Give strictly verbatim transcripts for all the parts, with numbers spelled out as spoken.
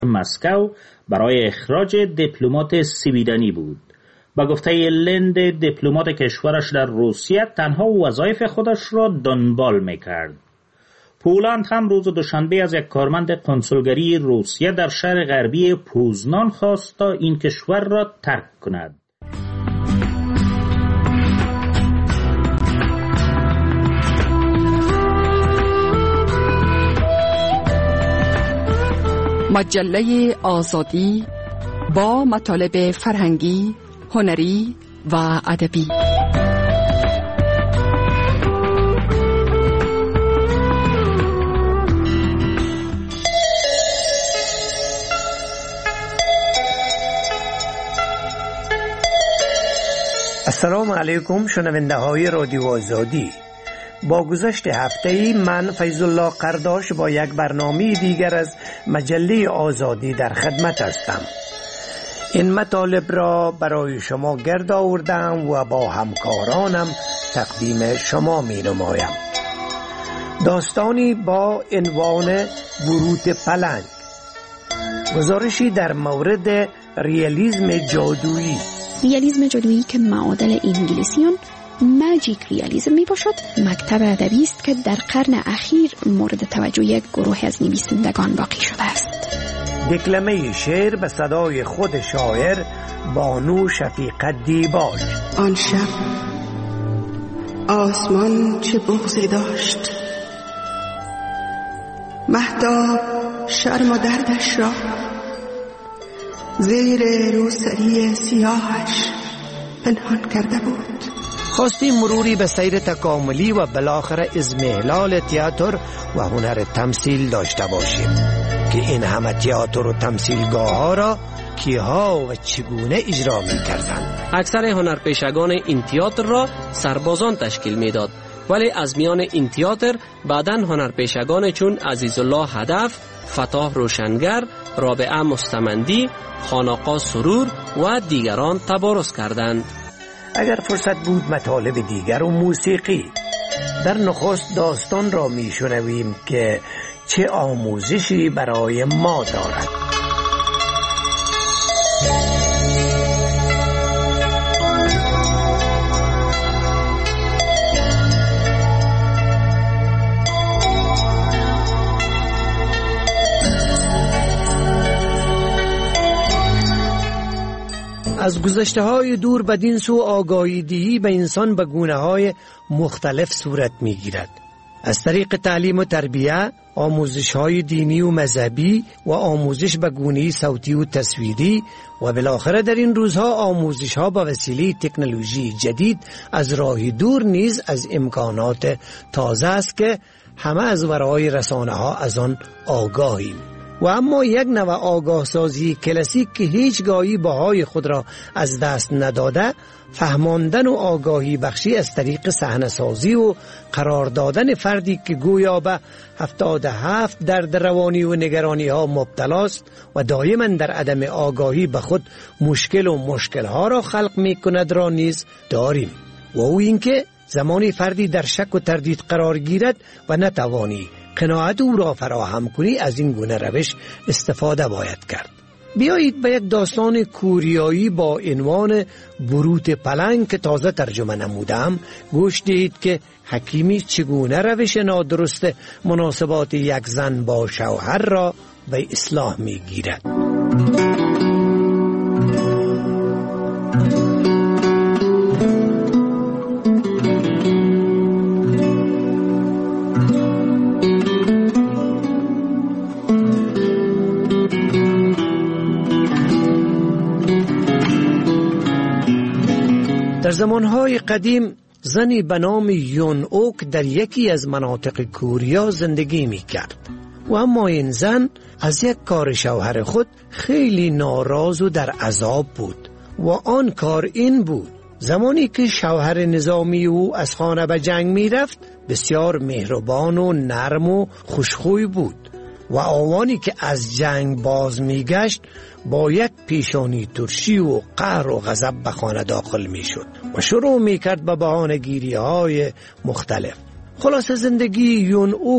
مسکو برای اخراج دیپلمات سویدنی بود. با گفته لند، دیپلمات کشورش در روسیه تنها وظایف خودش را دنبال میکرد. پولند هم روز دوشنبه از یک کارمند کنسولگری روسیه در شهر غربی پوزنان خواست تا این کشور را ترک کند. مجله آزادی با مطالب فرهنگی، هنری و ادبی. السلام علیکم شنونده های رادیو آزادی. با گذشت هفته ای من فیض الله قرداش با یک برنامه دیگر از مجله آزادی در خدمت هستم. این مطالب را برای شما گرد آوردم و با همکارانم تقدیم شما می نمایم. داستانی با عنوان بروت پلنگ، گزارشی در مورد ریالیسم جادویی. ریالیسم جادویی که معادل انگلیسی اون ماجیک ریالیسم می باشد، مکتب ادبی است که در قرن اخیر مورد توجه یک گروه از نویسندگان باقی شده است. دکلمه شعر به صدای خود شاعر بانو شفیقه دیباج. آن شب آسمان چه بغضی داشت، مهتاب شرم و دردش را زیر روسری سیاهش پنهان کرده بود. خواستیم مروری به سیر تکاملی و بالاخره ازمهلال تئاتر و هنر تمثیل داشته باشیم که این همه تئاتر و تمثیلگاه ها را کیها و چگونه اجرا می کردند. اکثر هنرپیشگان این تئاتر را سربازان تشکیل میداد، ولی از میان این تئاتر بعداً هنرپیشگان چون عزیزالله هدف، فتاح روشنگر، رابعه مستمندی، خانقا سرور و دیگران تبارز کردند. اگر فرصت بود مطالب دیگر و موسیقی. در نخست داستان را می شنویم که چه آموزشی برای ما دارد. از گذشته های دور بدین سو آگاهی دهی به انسان به گونه های مختلف صورت می گیرد. از طریق تعلیم و تربیه، آموزش های دینی و مذهبی و آموزش به گونه صوتی و تصویری و بالاخره در این روزها آموزش ها به وسیله تکنولوژی جدید از راه دور نیز از امکانات تازه است که همه از ورای رسانه ها از آن آگاهیم. و اما یک نوع آگاه سازی کلاسیک که هیچ گاهی بهای خود را از دست نداده، فهماندن و آگاهی بخشی از طریق صحنه سازی و قرار دادن فردی که گویا به هفتاد و هفت درد روانی و نگرانی ها مبتلاست و دائما در عدم آگاهی به خود مشکل و مشکل ها را خلق می کند را نیز داریم. و او اینکه زمانی فردی در شک و تردید قرار گیرد و نتوانی قناعت او را فراهم کنی، از این گونه روش استفاده باید کرد. بیایید به یک داستان کوریایی با عنوان بروت پلنگ که تازه ترجمه نمودم گوش دهید که حکیمی چگونه روش نادرست مناسبات یک زن با شوهر را به اصلاح می گیرد. در زمانهای قدیم زنی به نام یون اوک در یکی از مناطق کوریا زندگی می کرد و اما این زن از یک کار شوهر خود خیلی ناراض و در عذاب بود و آن کار این بود: زمانی که شوهر نظامی او از خانه به جنگ می رفت بسیار مهربان و نرم و خوشخوی بود و آوانی که از جنگ باز می گشت با یک پیشانی ترشی و قهر و غضب به خانه داخل می شد و شروع می کرد به بهانه‌گیری های مختلف. خلاص زندگی یون اوک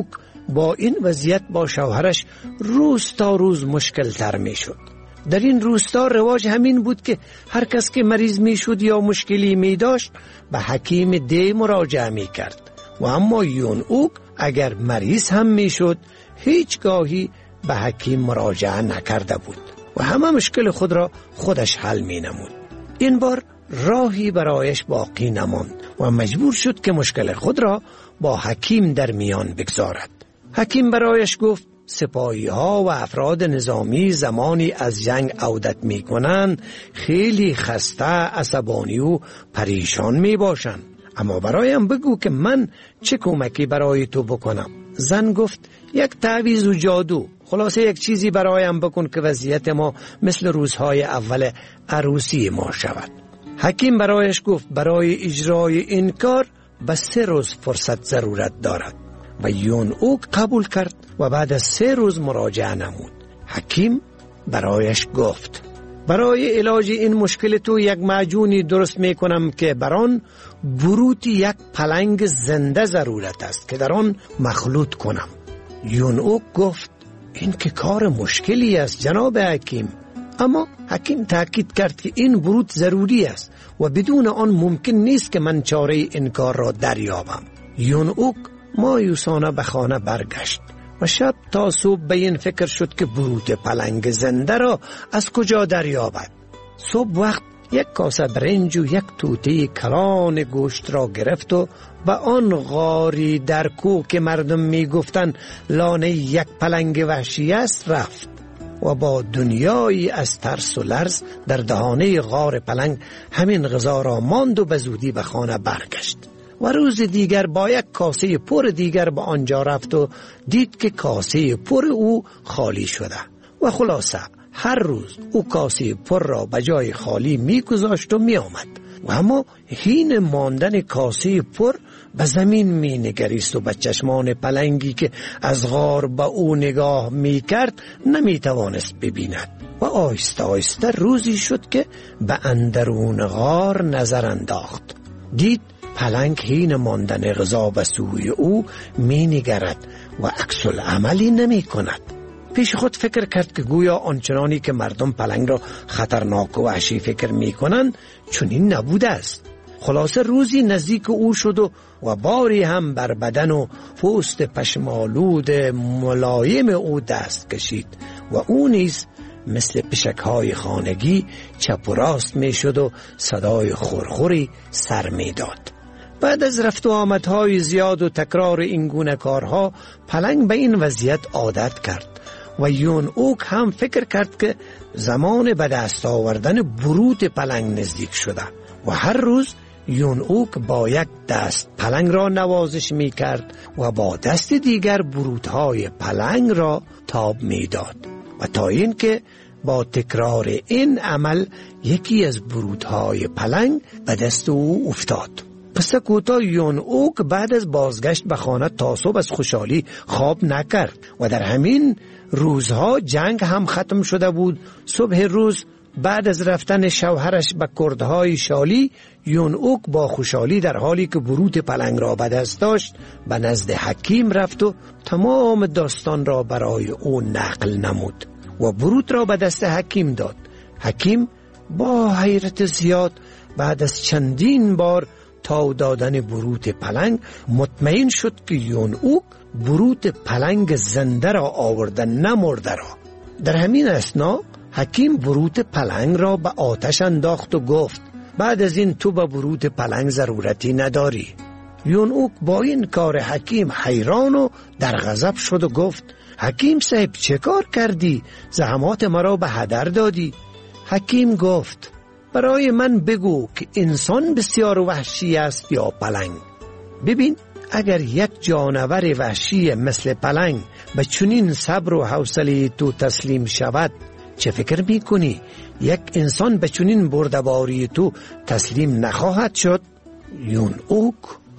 با این وضعیت با شوهرش روز تا روز مشکل تر می شد. در این روستا رواج همین بود که هر کس که مریض می شد یا مشکلی می داشت به حکیم ده مراجعه می کرد و اما یون اوک اگر مریض هم می شد هیچگاهی به حکیم مراجعه نکرده بود و همه مشکل خود را خودش حل می نمود. این بار راهی برایش باقی نماند و مجبور شد که مشکل خود را با حکیم در میان بگذارد. حکیم برایش گفت سپاهی ها و افراد نظامی زمانی از جنگ عودت می کنند خیلی خسته، عصبانی و پریشان می باشند. اما برایم بگو که من چه کمکی برای تو بکنم. زن گفت یک تعویض و جادو، خلاصه یک چیزی برایم بکن که وضعیت ما مثل روزهای اول عروسی ما شود. حکیم برایش گفت برای اجرای این کار به سه روز فرصت ضرورت دارد و یون اوک قبول کرد و بعد از سه روز مراجعه نمود. حکیم برایش گفت برای علاج این مشکل تو یک معجونی درست می کنم که بران بروت یک پلنگ زنده ضرورت است که در آن مخلوط کنم. یون اوک گفت این که کار مشکلی است جناب حکیم. اما حکیم تاکید کرد که این بروت ضروری است و بدون آن ممکن نیست که من چاره این کار را دریابم. یون اوک مایوسانه به خانه برگشت و شب تا صبح به این فکر شد که بروت پلنگ زنده را از کجا دریابد. صبح وقت یک کاسه برنج و یک توته کلان گوشت را گرفت و به آن غاری در کوه که مردم می گفتن لانه یک پلنگ وحشی است رفت و با دنیایی از ترس و لرز در دهانه غار پلنگ همین غذا را ماند و به زودی به خانه برگشت و روز دیگر با یک کاسه پر دیگر به آنجا رفت و دید که کاسه پر او خالی شده و خلاصه هر روز او کاسه پر را به جای خالی می گذاشت و می آمد و اما حین ماندن کاسه پر به زمین می نگریست و به چشمان پلنگی که از غار به او نگاه می کرد نمی توانست ببیند و آهسته آهسته روزی شد که به اندرون غار نظر انداخت. دید پلنگ حین ماندن غذا به سوی او می نگرد و عکس العملی نمی کند. پیش خود فکر کرد که گویا آنچنانی که مردم پلنگ را خطرناک و وحشی فکر می کنند چنین نبوده است. خلاصه روزی نزدیک او شد و, و باری هم بر بدن و پوست پشمالود ملایم او دست کشید و او نیز مثل پشکهای خانگی چپ و راست می شد و صدای خورخوری سر می داد. بعد از رفت و آمدهای زیاد و تکرار این گونه کارها پلنگ به این وضعیت عادت کرد و یون اوک هم فکر کرد که زمان به دست آوردن بروت پلنگ نزدیک شده و هر روز یون اوک با یک دست پلنگ را نوازش می کرد و با دست دیگر بروتهای پلنگ را تاب می داد و تا این که با تکرار این عمل یکی از بروتهای پلنگ به دست او افتاد. پس کوتاه یون اوک بعد از بازگشت به خانه تا صبح از خوشحالی خواب نکرد و در همین روزها جنگ هم ختم شده بود. صبح روز بعد از رفتن شوهرش به کردهای شالی یون اوک با خوشحالی در حالی که بروت پلنگ را به دست داشت به نزد حکیم رفت و تمام داستان را برای او نقل نمود و بروت را به دست حکیم داد. حکیم با حیرت زیاد بعد از چندین بار تا دادن بروت پلنگ مطمئن شد که یون اوک بروت پلنگ زنده را آورده نه مرده را. در همین اثنا حکیم بروت پلنگ را به آتش انداخت و گفت بعد از این تو به بروت پلنگ ضرورتی نداری. یون اوک با این کار حکیم حیران و در غضب شد و گفت حکیم صاحب چه کار کردی؟ زحمات مرا به هدر دادی. حکیم گفت برای من بگو که انسان بسیار وحشی است یا پلنگ. ببین اگر یک جانور وحشی مثل پلنگ به چنین صبر و حوصله تو تسلیم شود چه فکر می کنی یک انسان به چنین بردباری تو تسلیم نخواهد شد؟ یون اوک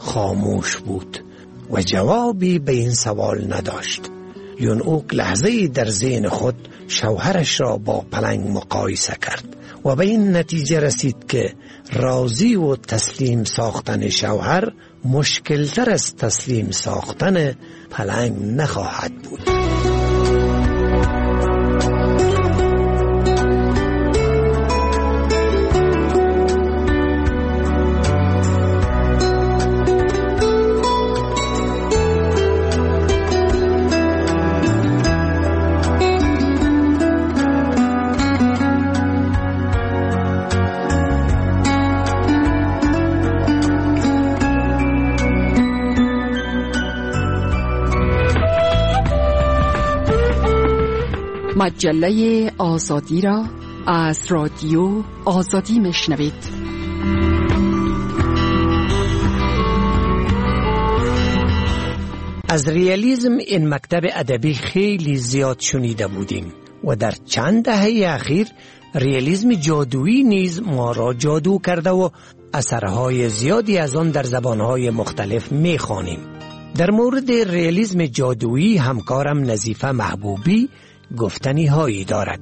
خاموش بود و جوابی به این سوال نداشت. یون اوک لحظه‌ای در ذهن خود شوهرش را با پلنگ مقایسه کرد و به این نتیجه رسید که راضی و تسلیم ساختن شوهر مشکلتر از تسلیم ساختن پلنگ نخواهد بود. مجله آزادی را از رادیو آزادی میشنوید. از ریالیسم این مکتب ادبی خیلی زیاد شنیده بودیم و در چند دهه اخیر ریالیسم جادویی نیز ما را جادو کرده و اثرهای زیادی از آن در زبانهای مختلف میخوانیم. در مورد ریالیسم جادویی همکارم نظیفه محبوبی گفتنی هایی دارد.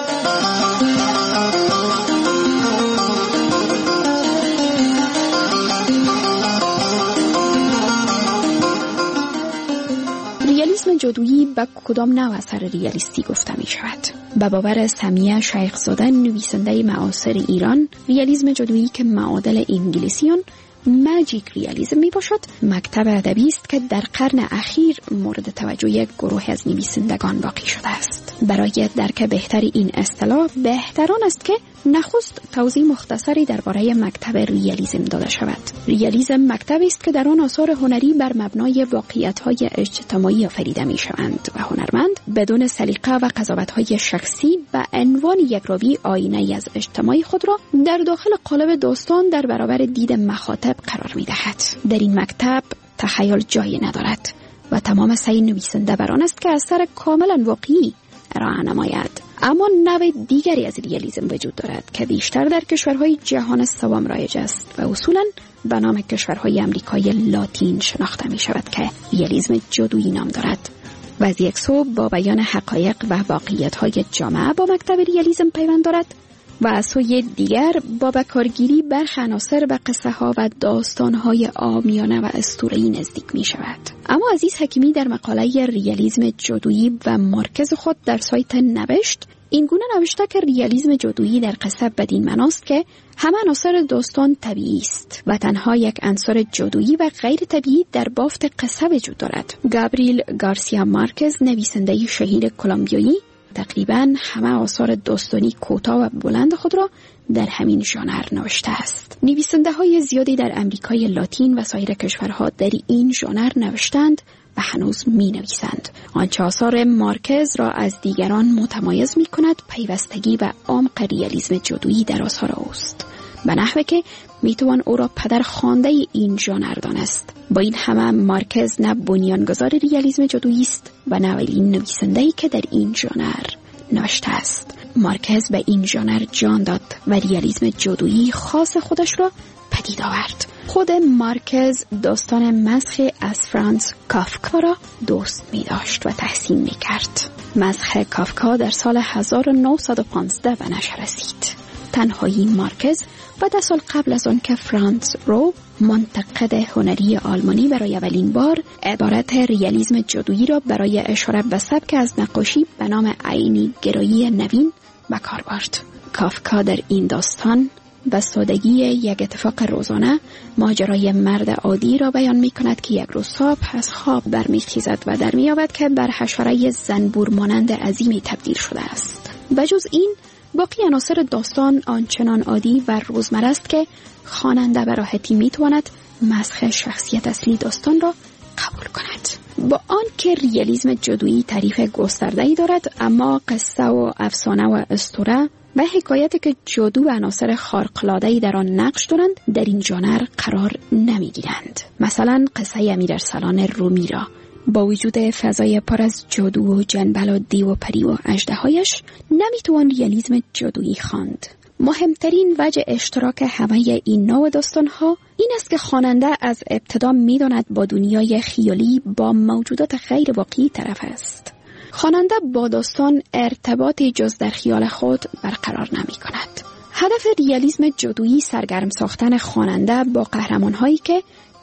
ریالیسم جادویی به کدام نوع اثر ریالیستی گفته می شود؟ به باور سمیه شیخزاده نویسنده معاصر ایران، ریالیسم جادویی که معادل انگلیسیون ماجیک ریالیسم می باشد، مکتب ادبی است که در قرن اخیر مورد توجه یک گروه از نویسندگان باقی شده است. برای درک بهتر این اصطلاح بهتران است که نخست توضیح مختصری درباره مکتب ریالیسم داده شود. ریالیسم مکتبی است که در آن آثار هنری بر مبنای واقعیت‌های اجتماعی آفریده می‌شوند و هنرمند بدون سلیقه و قضاوت‌های شخصی به عنوان یک راوی آینه‌ای از اجتماع خود را در داخل قالب داستان در برابر دید مخاطب قرار می‌دهد. در این مکتب تخیل جایی ندارد و تمام سعی نویسنده بر آن است که اثر کاملا واقعی ارائه نماید. اما نوع دیگری از ریالیسم وجود دارد که بیشتر در کشورهای جهان سوم رایج است و اصولاً به نام کشورهای امریکای لاتین شناخته می شود که ریالیسم جادویی نام دارد و از یک سو با بیان حقایق و واقعیت‌های جامعه با مکتب ریالیسم پیوند دارد و از سوی دیگر با بکارگیری برخی عناصر و قصه ها و داستان های عامیانه و اسطوره‌ای نزدیک می شود. اما عزیز حکیمی در مقاله ریالیسم جادویی و مارکز خود در سایت نوشت این گونه نوشته که ریالیسم جادویی در قصه بدین معناست که همه عناصر داستان طبیعی است و تنها یک عنصر جادویی و غیر طبیعی در بافت قصه وجود دارد. گابریل گارسیا مارکز نویسنده شهیر کلمبیایی تقریباً همه آثار داستانی کوتاه و بلند خود را در همین ژانر نوشته است. نویسنده های زیادی در امریکای لاتین و سایر کشورها در این ژانر نوشتند و هنوز می نویسند. آنچه آثار مارکز را از دیگران متمایز می کند پیوستگی و عمق ریالیسم جادویی در آثار اوست، به نحوی که می توان او را پدر خوانده این ژانر دانست. با این همه مارکز نه بنیانگذار ریالیسم جادویی است و نه اولین نویسنده‌ای که در این ژانر نوشته است. مارکز به این ژانر جان داد و ریالیسم جادویی خاص خودش را پدید آورد. خود مارکز داستان مسخ از فرانس کافکا را دوست می داشت و تحسین می کرد. مسخ کافکا در سال هزار و نهصد و پانزده به نشر رسید. تنهایی مارکز و ده سال قبل از آن که فرانس رو منتقد هنری آلمانی برای اولین بار عبارت ریالیسم جادویی را برای اشاره به سبک از نقاشی به نام عینی گرایی نوین به کار برد. کافکا در این داستان به سادگی یک اتفاق روزانه ماجرای مرد عادی را بیان می کند که یک روز صبح از خواب برمیخیزد و در می‌یابد که بر حشره زنبور مانند عظیمی تبدیل شده است. بجز این باقی عناصر داستان آنچنان عادی و روزمره است که خواننده به راحتی میتواند مسخ شخصیت اصلی داستان را قبول کند. با آن که ریالیسم جادویی تعریف گسترده‌ای دارد، اما قصه و افسانه و اسطوره و حکایتی که جادو و عناصر خارق‌العاده‌ای در آن نقش دارند در این ژانر قرار نمیگیرند. مثلا قصه امیرارسلان رومی را با وجود فضای پر از جادو و جنبل و دیو و پری و اژدهایش نمیتوان ریالیسم جادویی خواند. مهمترین وجه اشتراک همه این نوع داستان‌ها این است که خواننده از ابتدا می‌داند با دنیای خیالی با موجودات غیر واقعی طرف است. خواننده با داستان ارتباطی جز در خیال خود برقرار نمی‌کند. هدف ریالیسم جادویی سرگرم ساختن خواننده با قهرمان‌هایی که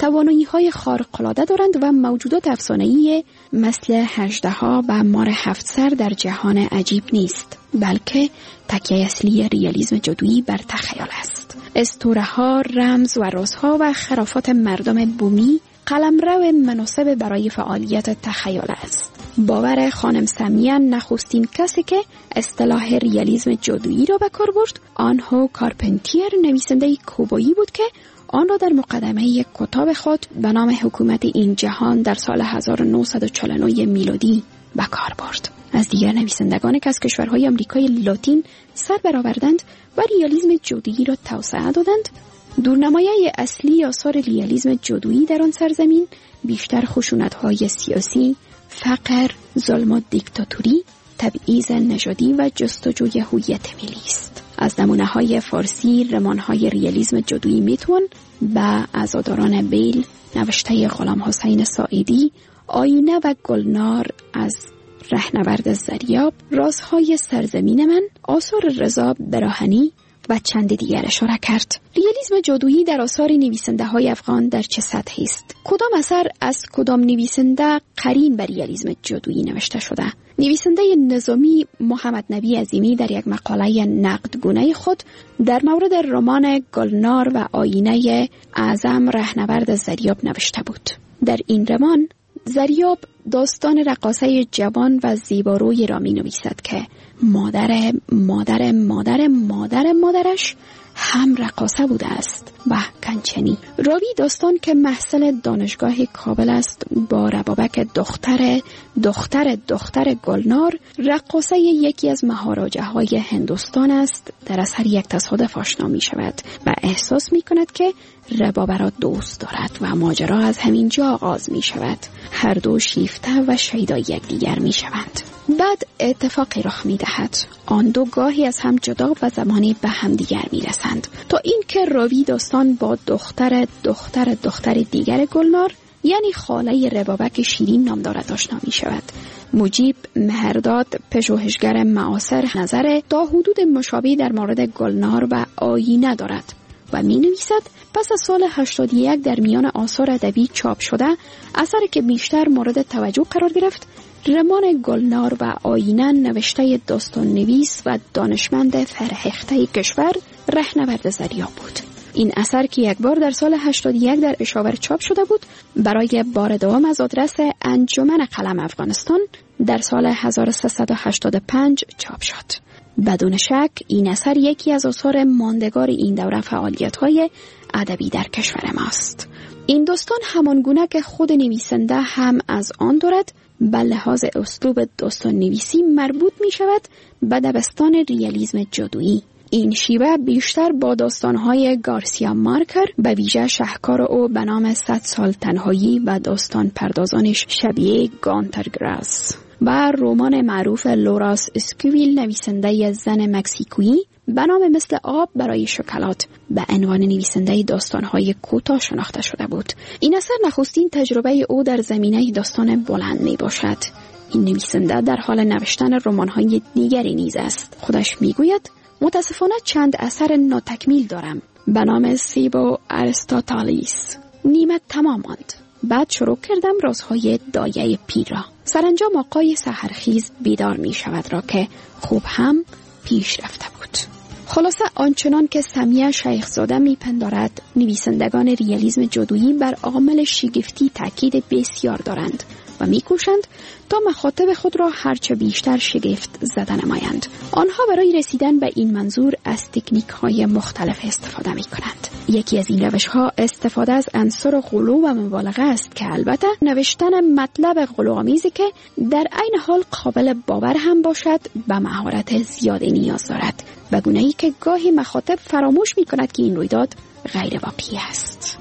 توانایی‌های خارق‌العاده دارند و موجودات افسانه‌ای مثل اژدها و مار هفت سر در جهان عجیب نیست، بلکه تکیه اصلی ریالیسم جادویی بر تخیل است. اسطوره‌ها، رمز و رازها و خرافات مردم بومی قلمرو مناسب برای فعالیت تخیل است. باور خانم سمیه نخستین کسی که اصطلاح ریالیسم جادویی را به کار برد، آنهو کارپنتیر، نویسنده کوبایی بود که آن را در مقدمه یک کتاب خود به نام حکومت این جهان در سال هزار و نهصد و چهل و نه میلادی به کار برد. از دیگر نویسندگان که از کشورهای آمریکای لاتین سر برآوردند و ریالیسم جادویی را توسعه دادند، دورنمایه اصلی آثار ریالیسم جادویی در آن سرزمین بیشتر خشونت‌های سیاسی، فقر، ظلم و دیکتاتوری، تبعیض نژادی و جستجوی هویت ملی است. از نمونه‌های فارسی رمان‌های ریالیسم جادویی میتوان به عزاداران بیل، نوشته غلام حسین ساعدی، آینه و گلنار از رهنورد زریاب، رازهای سرزمین من، آثار رضا براهنی و چند دیگر اشاره کرد. ریالیسم جادویی در آثار نویسنده های افغان در چه سطحی است؟ کدام اثر از کدام نویسنده قرین بر ریالیسم جادویی نوشته شده؟ نویسنده نظامی محمد نبی عظیمی در یک مقاله نقدگونه خود در مورد رمان گلنار و آینه اعظم رهنورد زریاب نوشته بود. در این رمان زریاب داستان رقاصه جوان و زیباروی را می نویسد که مادر مادر مادر مادر مادرش هم رقاصه بوده است و کنچنی. راوی داستان که محصل دانشگاه کابل است با ربابک دختر دختر دختر گلنار، رقاصه یکی از مهاراجه های هندوستان است، در اثر یک تصادف آشنا می شود و احساس می کند که ربابه را دوست دارد و ماجرا از همین جا آغاز می شود. هر دو شیفته و شیدا یکدیگر می شوند. بعد اتفاقی رخ می دهد. آن دو گاهی از هم جدا و زمانی به هم دیگر می رسند تا اینکه راوی داستان با دختر دختر دختر دیگر گلنار یعنی خاله ربابک شیرین نام دارد آشنا می شود. مجیب مهرداد پژوهشگر معاصر نظر تا حدود مشابهی در مورد گلنار و آینه دارد و می نویسد پس از سال هشتاد و یک در میان آثار ادبی چاپ شده اثری که بیشتر مورد توجه قرار گرفت رمان گلنار و آینه نوشته داستان نویس و دانشمند فرهیخته کشور رهنورد زریاب بود. این اثر که یک بار در سال هشتاد و یک در اشاور چاپ شده بود برای بار دوم از آدرس انجمن قلم افغانستان در سال هزار و سیصد و هشتاد و پنج چاپ شد. بدون شک این اثر یکی از آثار ماندگار این دوره فعالیت‌های ادبی در کشور ماست. این داستان همانگونه که خود نویسنده هم از آن دارد به لحاظ اسلوب داستان نویسی مربوط می شود به دبستان ریالیسم جادویی. این شیوه بیشتر با داستان‌های گارسیا مارکر به ویژه شهکار او به نام صد سال تنهایی و داستان پردازانش شبیه گانتر گراس و رمان معروف لوراس اسکویل نویسنده زن مکزیکویی به نام مثل آب برای شکلات به عنوان نویسنده داستان‌های کوتاه شناخته شده بود. این اثر نخستین تجربه او در زمینه داستان بلند می باشد. این نویسنده در حال نوشتن رمان‌های دیگری نیز است. خودش میگوید متاسفانه چند اثر ناتکمیل دارم به نام سیبو ارستوتالیس. نیمه تمام ماند. بعد شروع کردم رازهای دایه پیر را. سرانجام آقای سحرخیز بیدار می شود را که خوب هم پیش رفته بود. خلاصه آنچنان که سمیه شیخزاده می پندارد نویسندگان ریالیسم جادویی بر عامل شگفتی تاکید بسیار دارند و می کوشند تا مخاطب خود را هرچه بیشتر شگفت زده نمایند. آنها برای رسیدن به این منظور از تکنیک های مختلف استفاده می کنند. یکی از این روش ها استفاده از عنصر غلو و مبالغه است که البته نوشتن مطلب غلوآمیزی که در عین حال قابل باور هم باشد به مهارت زیاد نیاز دارد، به گونه‌ای که گاهی مخاطب فراموش می کند که این رویداد غیر واقعی است.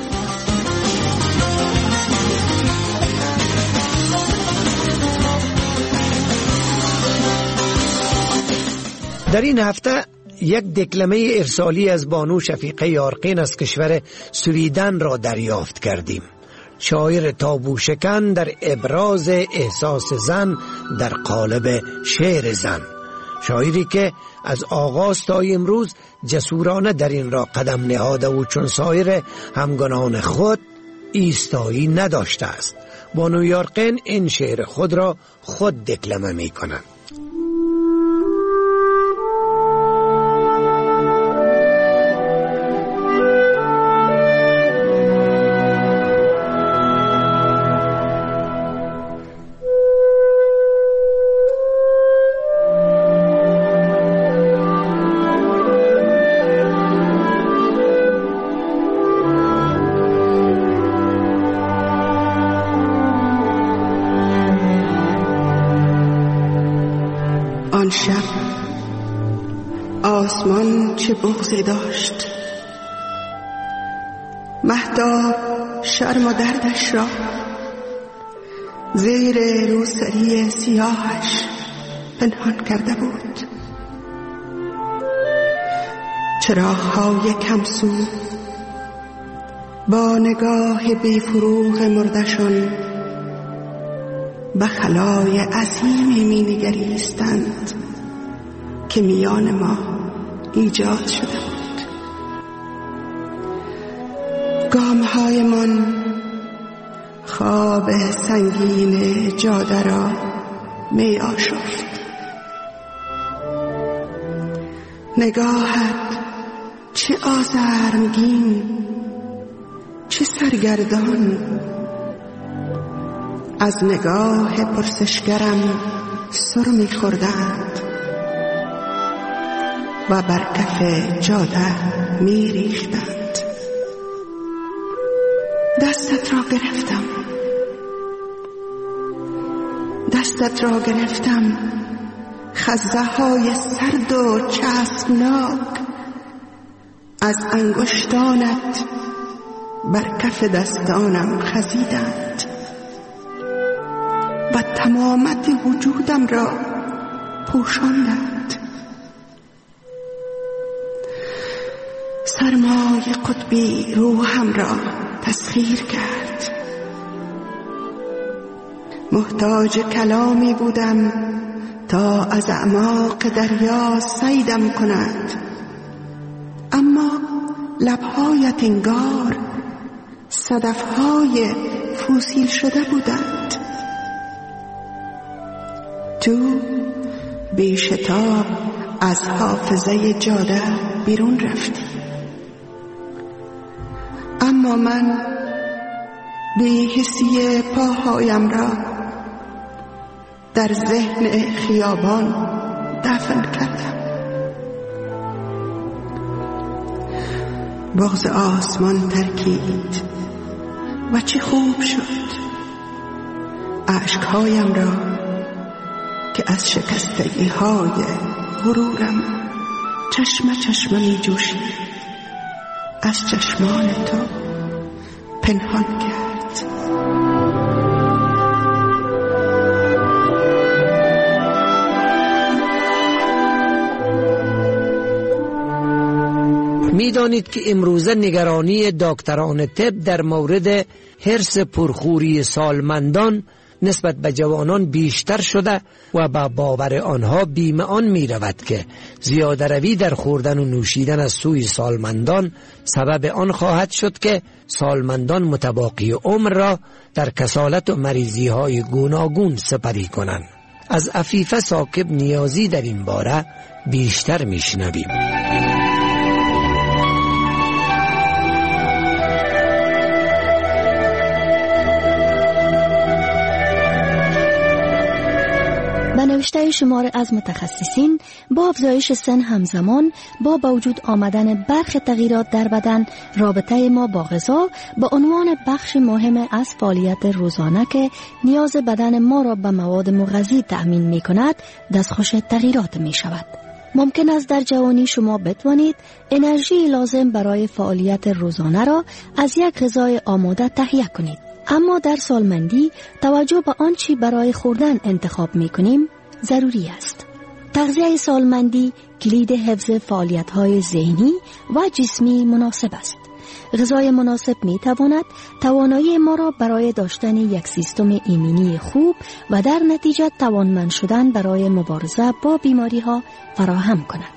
در این هفته یک دکلمه ارسالی از بانو شفیقه یارقین از کشور سویدن را دریافت کردیم. شاعر تابوشکن در ابراز احساس زن در قالب شعر زن، شاعری که از آغاز تا امروز جسورانه در این را قدم نهاده و چون سایر همگنان خود ایستایی نداشته است. بانو یارقین این شعر خود را خود دکلمه می کنند. آن شب آسمان چه بغضی داشت، مهتاب شرم و دردش را زیر روسری سیاهش پنهان کرده بود. چراغ‌های کمسو با نگاه بی‌فروغ مردشان به خلای عظیمی می نگریستند که میان ما ایجاد شده بود. گام‌های من خواب سنگین جاده را می آشفت. نگاهت چه آزرمگین، چه سرگردان، از نگاه پرسشگرم سر می‌خوردند و بر کف جاده می‌ریختند. دستت را گرفتم، دستت را گرفتم، خزه‌های سرد و چسبناک از انگشتانت بر کف دستانم خزیدند و تمامت وجودم را پوشاندند. سرمای قطبی روحم را تسخیر کرد. محتاج کلامی بودم تا از اعماق دریا صیدم کند، اما لبهایت انگار صدفهای فوسیل شده بودند. تو بیشتاب از حافظه جاده بیرون رفتی، اما من بی‌حسی پاهایم را در ذهن خیابان دفن کردم. بغض آسمان ترکید و چه خوب شد. اشکهایم را که از شکستگی های غرورم چشم چشم می جوشید از چشمان تو پنهان کرد. می دانید که امروزه نگرانی دکتران طب در مورد حرص پرخوری سالمندان نسبت به جوانان بیشتر شده و با باور آنها بیم آن می رود که زیاده روی در خوردن و نوشیدن از سوی سالمندان سبب آن خواهد شد که سالمندان متباقی عمر را در کسالت و مریضی های گوناگون سپری کنند. از عفیفه ثاقب نیازی در این باره بیشتر می شنویم. به نوشته شمار از متخصصین، با افزایش سن همزمان با با وجود آمدن برخی تغییرات در بدن، رابطه ما با غذا به عنوان بخش مهم از فعالیت روزانه که نیاز بدن ما را به مواد مغذی تأمین می کند دستخوش تغییرات می شود. ممکن است در جوانی شما بتوانید انرژی لازم برای فعالیت روزانه را از یک غذای آماده تهیه کنید، اما در سالمندی توجه به آنچه برای خوردن انتخاب می کنیم ضروری است. تغذیه سالمندی کلید حفظ فعالیت‌های ذهنی و جسمی مناسب است. غذای مناسب می تواند توانایی ما را برای داشتن یک سیستم ایمنی خوب و در نتیجه توانمند شدن برای مبارزه با بیماری‌ها فراهم کند.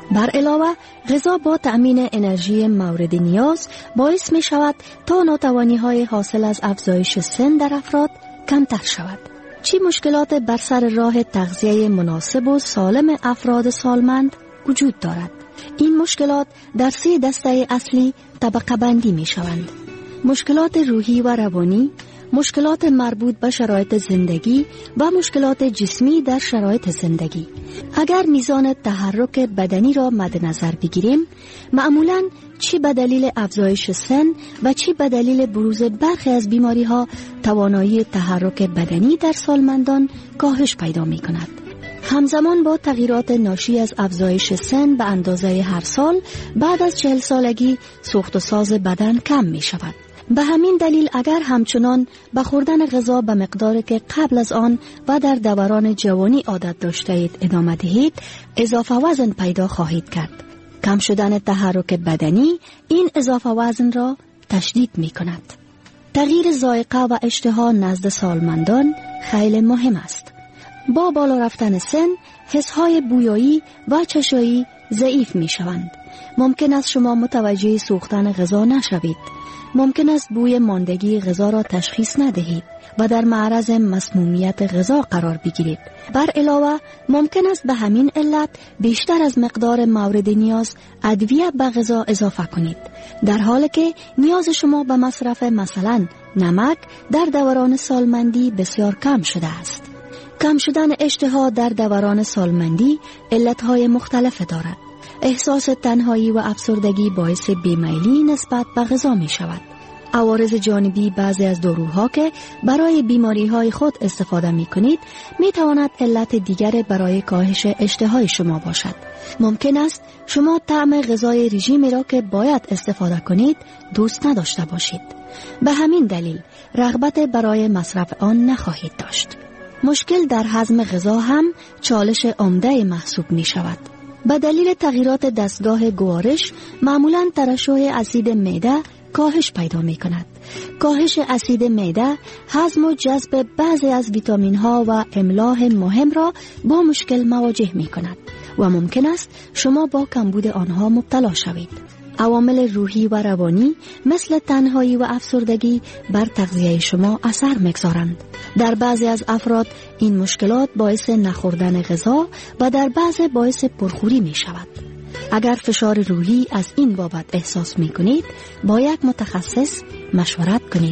بر علاوه غذا با تأمین انرژی مورد نیاز باعث می شود تا ناتوانی های حاصل از افزایش سن در افراد کمتر شود. چی مشکلات بر سر راه تغذیه مناسب و سالم افراد سالمند وجود دارد؟ این مشکلات در سه دسته اصلی طبقه بندی می شوند: مشکلات روحی و روانی، مشکلات مربوط به شرایط زندگی و مشکلات جسمی در شرایط زندگی. اگر میزان تحرک بدنی را مد نظر بگیریم، معمولاً چی به دلیل افزایش سن و چی به دلیل بروز برخی از بیماری ها توانایی تحرک بدنی در سالمندان کاهش پیدا می کند. همزمان با تغییرات ناشی از افزایش سن به اندازه هر سال، بعد از چهل سالگی سوخت و ساز بدن کم می شود. به همین دلیل اگر همچنان به خوردن غذا به مقداری که قبل از آن و در دوران جوانی عادت داشته اید ادامه دهید، اضافه وزن پیدا خواهید کرد. کم شدن تحرک بدنی این اضافه وزن را تشدید می کند. تغییر ذائقه و اشتها نزد سالمندان خیلی مهم است. با بالا رفتن سن، حسهای بویایی و چشایی ضعیف می شوند. ممکن است شما متوجه سوختن غذا نشوید. ممکن است بوی ماندگی غذا را تشخیص ندهید و در معرض مسمومیت غذا قرار بگیرید. بر علاوه ممکن است به همین علت بیشتر از مقدار مورد نیاز ادویه به غذا اضافه کنید، در حالی که نیاز شما به مصرف مثلا نمک در دوران سالمندی بسیار کم شده است. کم شدن اشتها در دوران سالمندی علتهای مختلف دارد. احساس تنهایی و افسردگی باعث بیمیلی نسبت به غذا می شود. عوارض جانبی بعضی از داروها که برای بیماری های خود استفاده می کنید می تواند علت دیگر برای کاهش اشتهای شما باشد. ممکن است شما طعم غذای رژیمی را که باید استفاده کنید دوست نداشته باشید. به همین دلیل رغبت برای مصرف آن نخواهید داشت. مشکل در هضم غذا هم چالش عمده محسوب می شود. به دلیل تغییرات دستگاه گوارش معمولاً ترشح اسید معده کاهش پیدا می کند. کاهش اسید معده هضم و جذب بعضی از ویتامین ها و املاح مهم را با مشکل مواجه می کند و ممکن است شما با کمبود آنها مبتلا شوید. عوامل روحی و روانی مثل تنهایی و افسردگی بر تغذیه شما اثر می‌گذارند. در بعضی از افراد این مشکلات باعث نخوردن غذا و در بعضی باعث پرخوری می شود. اگر فشار روحی از این بابت احساس می کنید، با یک متخصص مشورت کنید.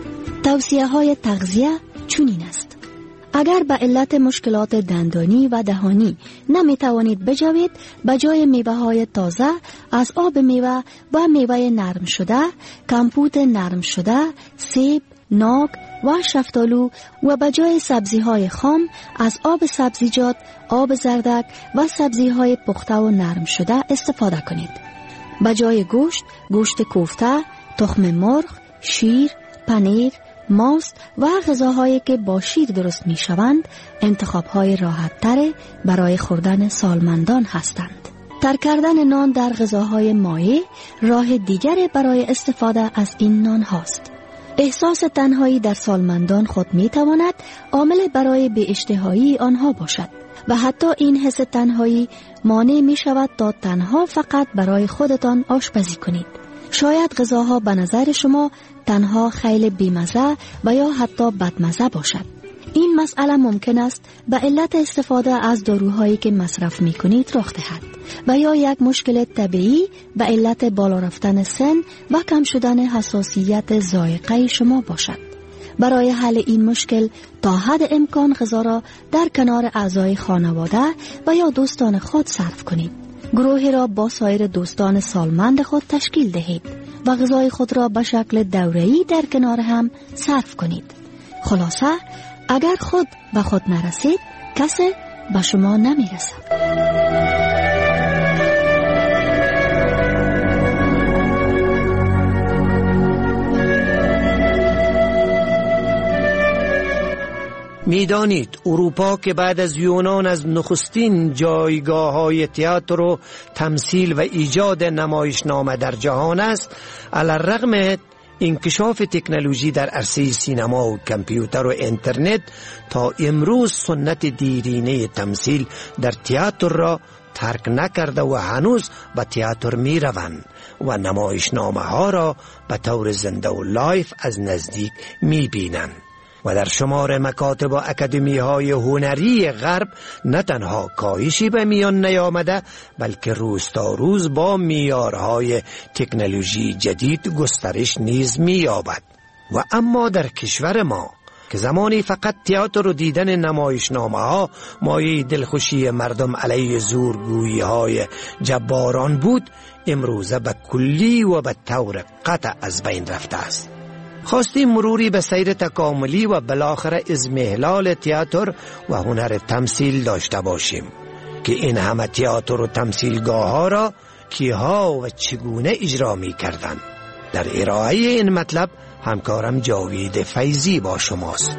توصیه های تغذیه چنین است: اگر به علت مشکلات دندانی و دهانی نمی توانید بجوید، به جای میوه های تازه از آب میوه و میوه نرم شده، کمپوت نرم شده، سیب، ناک و شفتالو و به جای سبزی های خام از آب سبزیجات، آب زردک و سبزی های پخته و نرم شده استفاده کنید. به جای گوشت، گوشت کوفته، تخم مرغ، شیر، پنیر، ماست و غذاهایی که با شیر درست می شوند انتخاب‌های راحت‌تر برای خوردن سالمندان هستند. ترک کردن نان در غذاهای مایع راه دیگری برای استفاده از این نان هاست. احساس تنهایی در سالمندان خود می تواند عامل برای بی‌اشتهایی آنها باشد و حتی این حس تنهایی مانع می شود تا تنها فقط برای خودتان آشپزی کنید. شاید غذاها به نظر شما تنها خیلی بیمزه و یا حتی بدمزه باشد. این مسئله ممکن است به علت استفاده از داروهایی که مصرف می کنید رخ دهد و یا یک مشکل طبیعی به علت بالا رفتن سن و کم شدن حساسیت ذائقه شما باشد. برای حل این مشکل تا حد امکان غذا را در کنار اعضای خانواده و یا دوستان خود صرف کنید. گروهی را با سایر دوستان سالمند خود تشکیل دهید و غذای خود را به شکل دوره‌ای در کنار هم صرف کنید. خلاصه اگر خود به خود نرسید، کسی به شما نمیرسد. میدانید اروپا که بعد از یونان از نخستین جایگاه های تئاتر و تمثیل و ایجاد نمایشنامه در جهان است، علی‌الرغم انکشاف تکنولوژی در عرصه سینما و کامپیوتر و اینترنت تا امروز سنت دیرینه تمثیل در تئاتر را ترک نکرده و هنوز به تئاتر می روند و نمایشنامه ها را به طور زنده و لایف از نزدیک می بینند. و در شمار مکاتب و اکادمی های هنری غرب نه تنها کاهشی به میان نیامده، بلکه روز تا روز با معیارهای تکنولوژی جدید گسترش نیز می‌یابد. و اما در کشور ما که زمانی فقط تئاتر و دیدن نمایشنامه ها مایه دلخوشی مردم علیه زورگویی های جباران بود، امروزه به کلی و به طور قطع از بین رفته است. خواستیم مروری به سیر تکاملی و بالاخره اضمحلال تئاتر و هنر تمثیل داشته باشیم که این همه تئاتر و تمثیلگاه ها را کیها و چگونه اجرا می کردند. در ارائه این مطلب همکارم جاوید فیضی با شماست.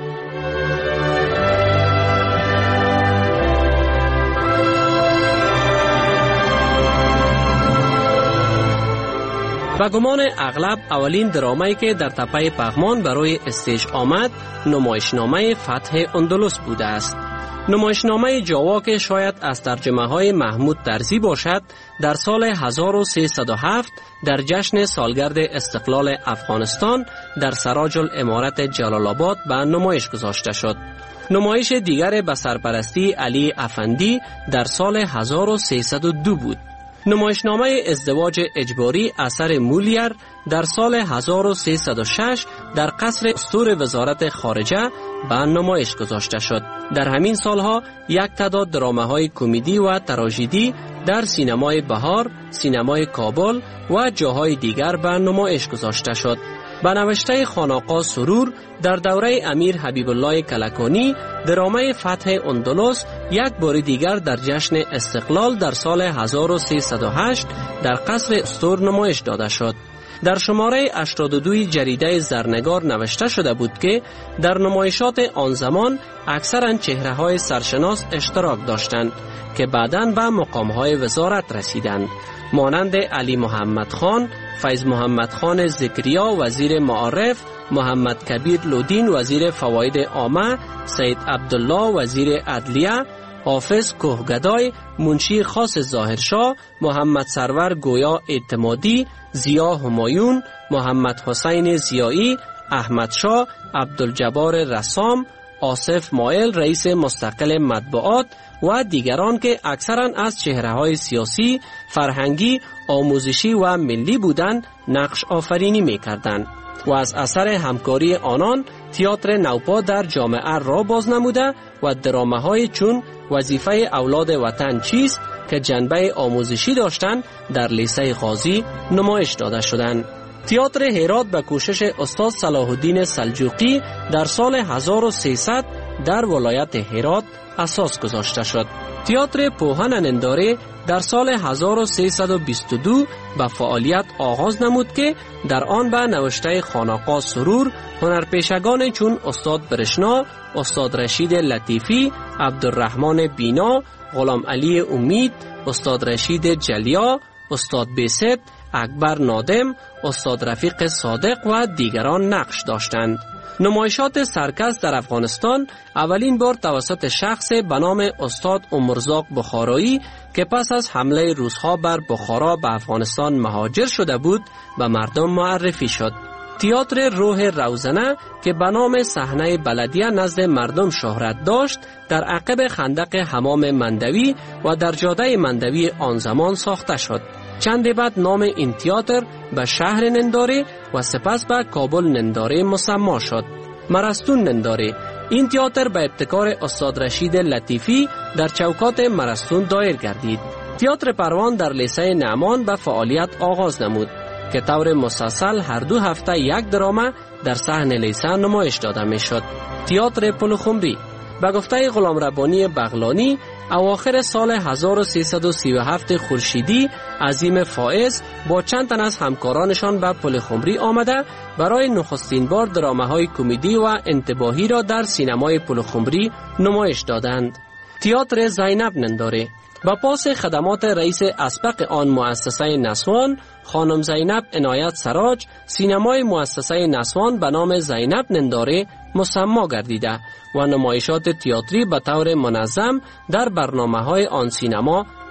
به گمان اغلب اولین درامایی که در تپه پغمان برای استیج آمد نمایشنامه فتح اندلس بوده است. نمایشنامه جاوا که شاید از ترجمه های محمود طرزی باشد، در سال هزار و سیصد و هفت در جشن سالگرد استقلال افغانستان در سراج الامارت جلال آباد به نمایش گذاشته شد. نمایش دیگر به سرپرستی علی افندی در سال هزار و سیصد و دو بود. نمایشنامه ازدواج اجباری اثر مولیر در سال هزار و سیصد و شش در قصر استور وزارت خارجه به نمایش گذاشته شد. در همین سالها یک تعداد درامه‌های کمدی و تراژدی در سینمای بهار، سینمای کابل و جاهای دیگر به نمایش گذاشته شد. به نوشته خانقاه سرور در دوره امیر حبیب الله کلکانی درامه فتح اندلس یک بار دیگر در جشن استقلال در سال هزار و سیصد و هشت در قصر استور نمایش داده شد. در شماره هشتاد و دو جریده زرنگار نوشته شده بود که در نمایشات آن زمان اکثرا چهره‌های سرشناس اشتراک داشتند که بعداً به مقام‌های وزارت رسیدند، مانند علی محمد خان، فیض محمد خان ذکریا وزیر معارف، محمد کبیر لودین وزیر فواید عامه، سید عبدالله وزیر عدلیه، حافظ کوهگدای منشی خاص ظاهرشاه، محمد سرور گویا اعتمادی، ضیا همایون، محمد حسین ضیایی، احمد شاه، عبدالجبار رسام، آصف مایل رئیس مستقل مطبوعات و دیگران که اکثرا از چهره‌های سیاسی، فرهنگی، آموزشی و ملی بودند نقش آفرینی می‌کردند و از اثر همکاری آنان تئاتر نوپا در جامعه را باز نموده و درامه‌های چون وظیفه اولاد وطن چیست که جنبه آموزشی داشتند در لیسه غازی نمایش داده شدند. تئاتر هرات به کوشش استاد صلاح الدین سلجوقی در سال هزار و سیصد در ولایت هرات اساس گذاشته شد. تئاتر پوهن ننداره در سال هزار و سیصد و بیست و دو به فعالیت آغاز نمود که در آن به نوشته خانقاه سرور هنرپیشگان چون استاد برشنا، استاد رشید لطیفی، عبدالرحمن بینا، غلام علی امید، استاد رشید جلیا، استاد بیست، اکبر نادم، استاد رفیق صادق و دیگران نقش داشتند. نمایشات سرکس در افغانستان اولین بار توسط شخص به نام استاد عمرزاق بخارایی که پس از حمله روس‌ها بر بخارا به افغانستان مهاجر شده بود به مردم معرفی شد. تئاتر روح روزنه که به نام صحنه بلدیه نزد مردم شهرت داشت در عقب خندق حمام مندوی و در جاده مندوی آن زمان ساخته شد. چند بعد نام این تئاتر به شهر ننداره و سپس به کابل ننداره مسما شد. مرستون ننداره. این تئاتر به ابتکار استاد رشید لطیفی در چوکات مرستون دایر گردید. تئاتر پروان در لیسه نعمان به فعالیت آغاز نمود که طور مسلسل هر دو هفته یک درامه در صحن لیسه نمایش داده می شد. تئاتر پلخمری به گفته غلام ربانی بغلانی اواخر سال هزار و سیصد و سی و هفت خورشیدی عظیم فائز با چند تن از همکارانشان به پلخمری آمده برای نخستین بار درامه‌های کمدی و انتباهی را در سینمای پلخمری نمایش دادند. تئاتر زینب ننداره با پاس خدمات رئیس اسبق آن مؤسسه نسوان خانم زینب عنایت سراج، سینمای مؤسسه نسوان به نام زینب ننداره مسما گردیده و نمایشات تئاتری به طور منظم در برنامه‌های آن سینما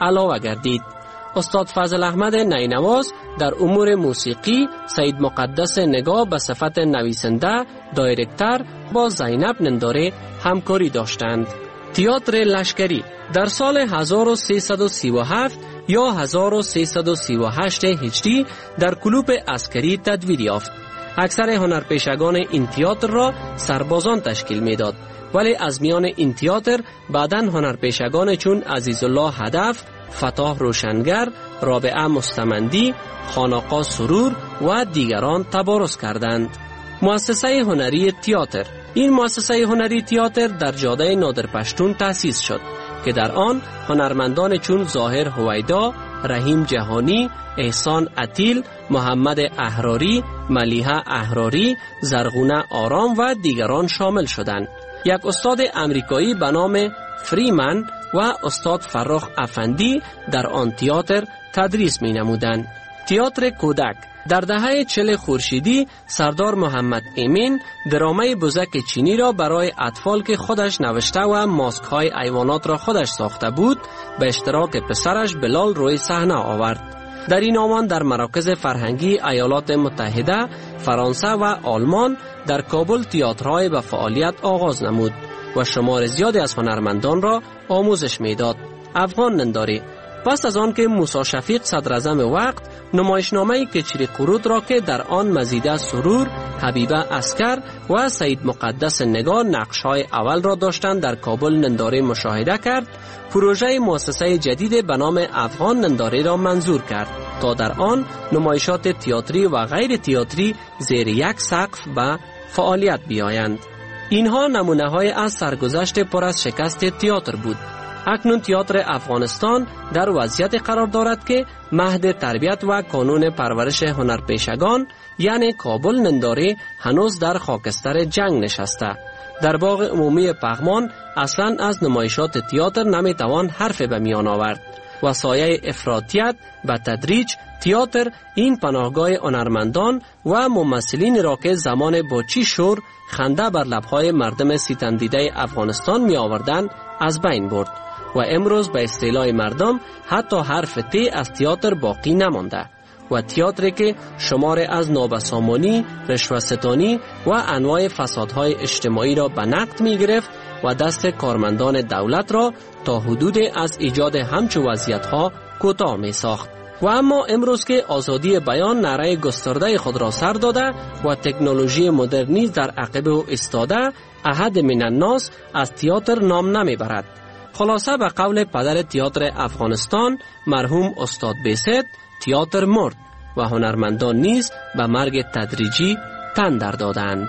علاوه گردید. استاد فضل احمد نینواز در امور موسیقی، سید مقدس نگاه به صفت نویسنده، دایرکتر با زینب ننداره همکاری داشتند. تئاتر لشکری در سال هزار و سیصد و سی و هفت یا هزار و سیصد و سی و هشت هجری در کلوب عسکری تدویر یافت. اکثر هنرپیشگان این تئاتر را سربازان تشکیل میداد، ولی از میان این تئاتر بعداً هنرپیشگان چون عزیزالله هدف، فتاح روشنگر، رابعه مستمندی، خانقا سرور و دیگران تبارز کردند. مؤسسه هنری تئاتر. این مؤسسه هنری تئاتر در جاده نادر پشتون تأسیس شد که در آن هنرمندان چون ظاهر هویدا، رحیم جهانی، احسان عتیل، محمد احراری، ملیحه احراری، زرغونه آرام و دیگران شامل شدند. یک استاد امریکایی به نام فریمن و استاد فراخ افندی در آن تئاتر تدریس می نمودند. تئاتر کودک. در دهه چل خورشیدی سردار محمد امین درامه بزک چینی را برای اطفال که خودش نوشته و ماسک های حیوانات را خودش ساخته بود به اشتراک پسرش بلال روی صحنه آورد. در این آمان در مراکز فرهنگی ایالات متحده، فرانسه و آلمان در کابل تئاترهای به فعالیت آغاز نمود و شمار زیادی از هنرمندان را آموزش میداد. افغان ننداری. پس از آن که موسی شفیق صدراعظم وقت نمایشنامه کچری قرود را که در آن مزیده سرور، حبیبه عسکر و سید مقدس نگاه نقش‌های اول را داشتند در کابل ننداره مشاهده کرد، پروژه مؤسسه جدید به نام افغان ننداره را منظور کرد تا در آن نمایشات تئاتری و غیر تئاتری زیر یک سقف به فعالیت بیایند. اینها نمونه‌های از سرگذشت پر از شکست تئاتر بود. اکنون تئاتر افغانستان در وضعیت قرار دارد که مهد تربیت و کانون پرورش هنرپیشگان یعنی کابل ننداره هنوز در خاکستر جنگ نشسته. در باغ عمومی پغمان اصلا از نمایشات تئاتر نمیتوان حرف به میان آورد و سایه افراطیت به تدریج تئاتر این پناهگاه هنرمندان و ممثلین را که زمان با چی شور خنده بر لبهای مردم سیتندیده افغانستان می آوردند از بین برد و امروز به اصطلاح مردم حتی حرف تی از تئاتر باقی نمانده و تئاتری که شمار از نابسامانی، رشوه‌ستانی و انواع فسادهای اجتماعی را به نقد می گرفت و دست کارمندان دولت را تا حدود از ایجاد همچو وضعیت‌ها کوتاه می ساخت. و اما امروز که آزادی بیان نعره گسترده خود را سر داده و تکنولوژی مدرنی در عقب او ایستاده، احد من الناس از تئاتر نام نمی برد. خلاصه به قول پدر تئاتر افغانستان مرحوم استاد بیست، تئاتر مرد و هنرمندان نیز به مرگ تدریجی تن در دادند.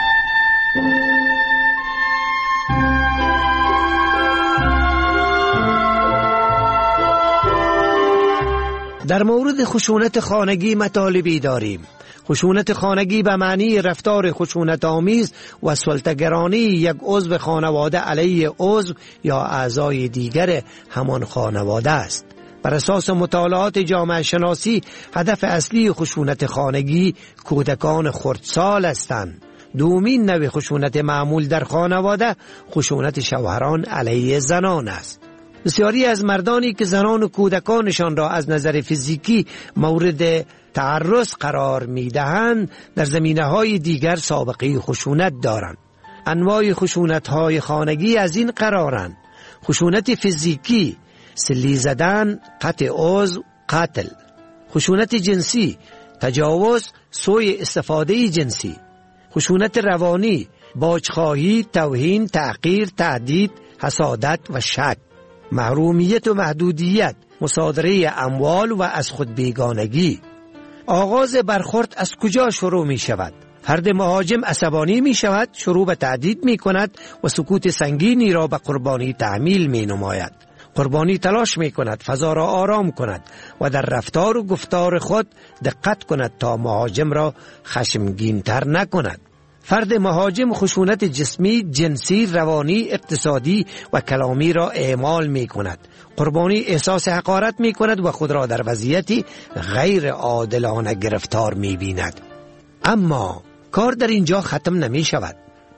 در مورد خشونت خانگی مطالبی داریم. خشونت خانگی به معنی رفتار خشونت آمیز و سلطه‌گرانی یک عضو خانواده علیه عضو یا اعضای دیگر همان خانواده است. بر اساس مطالعات جامعه شناسی هدف اصلی خشونت خانگی کودکان خردسال هستند. دومین نوع خشونت معمول در خانواده خشونت شوهران علیه زنان است. بسیاری از مردانی که زنان و کودکانشان را از نظر فیزیکی مورد تعرض قرار می‌دهند در زمینه‌های دیگر سابقه خشونت دارند. انواع خشونت‌های خانگی از این قرارند: خشونت فیزیکی، سلی زدن، قطع عضو، قتل. خشونت جنسی، تجاوز، سوء استفاده جنسی. خشونت روانی، باجخواهی، توهین، تحقیر، تهدید، حسادت و شک. محرومیت و محدودیت، مصادره اموال و از خود بیگانگی. آغاز برخورد از کجا شروع می شود؟ فرد مهاجم عصبانی می شود، شروع به تهدید می کند و سکوت سنگینی را به قربانی تحمیل می نماید. قربانی تلاش می کند فضا را آرام کند و در رفتار و گفتار خود دقت کند تا مهاجم را خشمگین تر نکند. فرد مهاجم خشونت جسمی، جنسی، روانی، اقتصادی و کلامی را اعمال می کند. قربانی احساس حقارت می کند و خود را در وضعیتی غیر عادلانه گرفتار می بیند. اما کار در اینجا ختم نمی شود.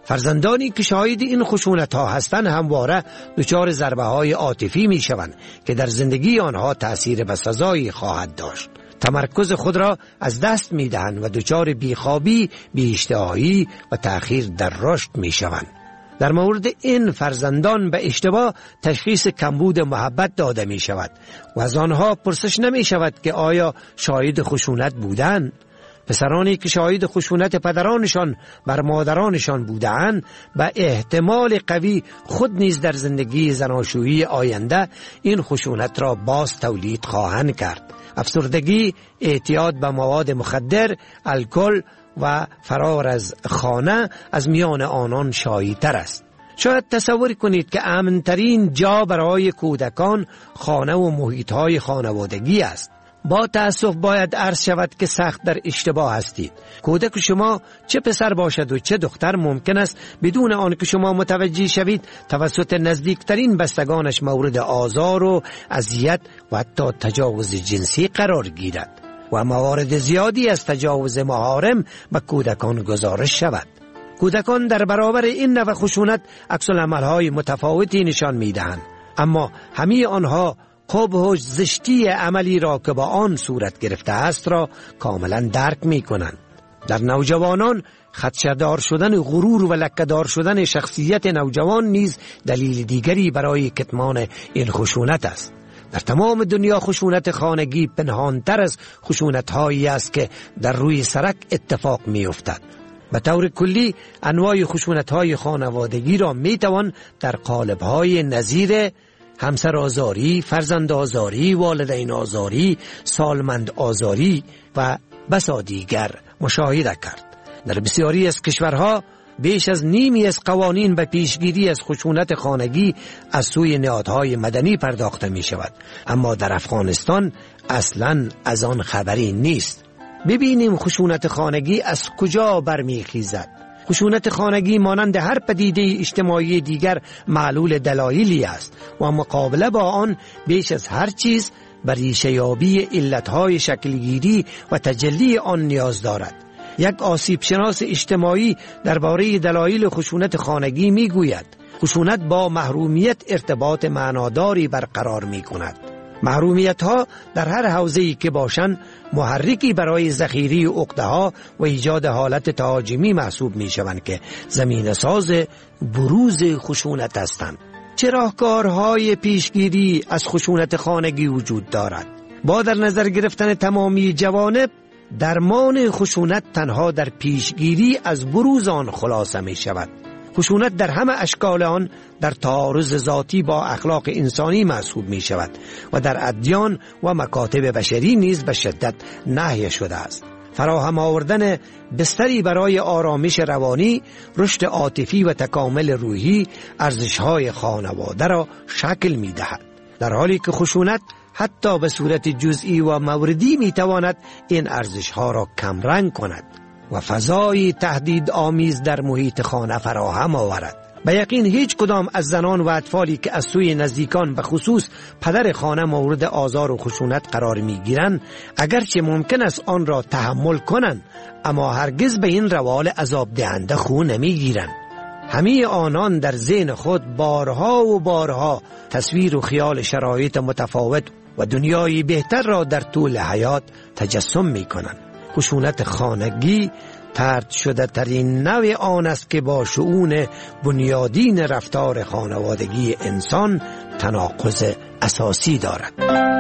فرزندانی که شاهد این خشونت ها هستند همواره دچار ضربه های عاطفی می شوند که در زندگی آنها تأثیر بسزایی خواهد داشت. تمرکز خود را از دست می دهند و دچار بیخوابی، بی‌اشتهایی و تأخیر در رشد می شوند. در مورد این فرزندان به اشتباه تشخیص کمبود محبت داده می شود و از آنها پرسش نمی شود که آیا شاهد خشونت بودند. پسرانی که شاهد خشونت پدرانشان بر مادرانشان بودند به احتمال قوی خود نیز در زندگی زناشویی آینده این خشونت را باز تولید خواهند کرد. افسردگی، اعتیاد به مواد مخدر، الکل و فرار از خانه از میان آنان شایع‌تر است. شاید تصور کنید که امن‌ترین جا برای کودکان خانه و محیط‌های خانوادگی است. با تأسف باید عرض شود که سخت در اشتباه هستید. کودک شما چه پسر باشد و چه دختر ممکن است بدون آن که شما متوجه شوید توسط نزدیکترین بستگانش مورد آزار و اذیت و حتی تجاوز جنسی قرار گیرد و موارد زیادی از تجاوز محارم به کودکان گزارش شود. کودکان در برابر این نوع خشونت عکس‌العمل‌های متفاوتی نشان می‌دهند، اما همه آنها قبح و زشتی عملی را که با آن صورت گرفته است را کاملا درک می کنند. در نوجوانان خدشه‌دار شدن غرور و لکه‌دار شدن شخصیت نوجوان نیز دلیل دیگری برای کتمان این خشونت است. در تمام دنیا خشونت خانگی پنهانتر از خشونت‌هایی است که در روی سرک اتفاق می افتد. به طور کلی انواع خشونت‌های خانوادگی را می توان در قالب‌های نظیر همسر آزاری، فرزند آزاری، والدین آزاری، سالمند آزاری و بسا دیگر مشاهده کرد. در بسیاری از کشورها بیش از نیمی از قوانین به پیشگیری از خشونت خانگی از سوی نهادهای مدنی پرداخته می شود، اما در افغانستان اصلاً از آن خبری نیست. ببینیم خشونت خانگی از کجا برمیخیزد. خشونت خانگی مانند هر پدیده اجتماعی دیگر معلول دلایلی است و مقابله با آن بیش از هر چیز بر ریشه‌یابی علتهای شکلگیری و تجلی آن نیاز دارد. یک آسیب شناس اجتماعی درباره دلایل خشونت خانگی می گوید خشونت با محرومیت ارتباط معناداری برقرار می کند. محرومیت ها در هر حوزه‌ای که باشند محرکی برای ذخیره عقده‌ها و ایجاد حالت تهاجمی محسوب می شوند که زمینه ساز بروز خشونت هستند. چه راهکارهای پیشگیری از خشونت خانگی وجود دارد؟ با در نظر گرفتن تمامی جوانب درمان خشونت تنها در پیشگیری از بروز آن خلاصه می شود. خشونت در همه اشکال آن در تعارض ذاتی با اخلاق انسانی محسوب می شود و در ادیان و مکاتب بشری نیز به شدت نهی شده است. فراهم آوردن بستری برای آرامش روانی، رشد عاطفی و تکامل روحی ارزش‌های خانواده را شکل می دهد، در حالی که خشونت حتی به صورت جزئی و موردی می تواند این ارزش‌ها را کمرنگ کند و فضای تهدید آمیز در محیط خانه فراهم آورد. به یقین هیچ کدام از زنان و اطفالی که از سوی نزدیکان به خصوص پدر خانه مورد آزار و خشونت قرار می گیرند اگرچه ممکن است آن را تحمل کنند، اما هرگز به این روال عذاب دهنده خو نمی گیرند. همه آنان در ذهن خود بارها و بارها تصویر و خیال شرایط متفاوت و دنیای بهتر را در طول حیات تجسم می کنند. خشونت خانگی طرد شده ترین نوع آن است که با شؤون بنیادین رفتار خانوادگی انسان تناقض اساسی دارد.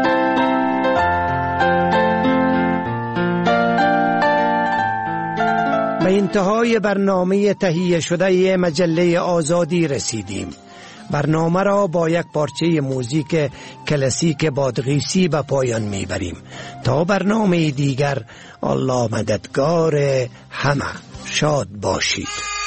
به انتهای برنامه تهیه شده مجله آزادی رسیدیم. برنامه را با یک پارچه موزیک کلاسیک بادغیسی به پایان میبریم. تا برنامه دیگر الله مددگار همه. شاد باشید.